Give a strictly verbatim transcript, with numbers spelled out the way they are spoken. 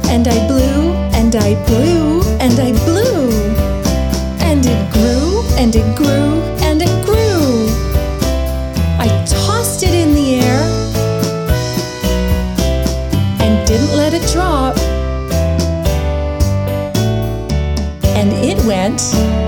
And I blew, and I blew, and I blew. And it grew, and it grew, and it grew. I tossed it in the air and didn't let it drop. And it went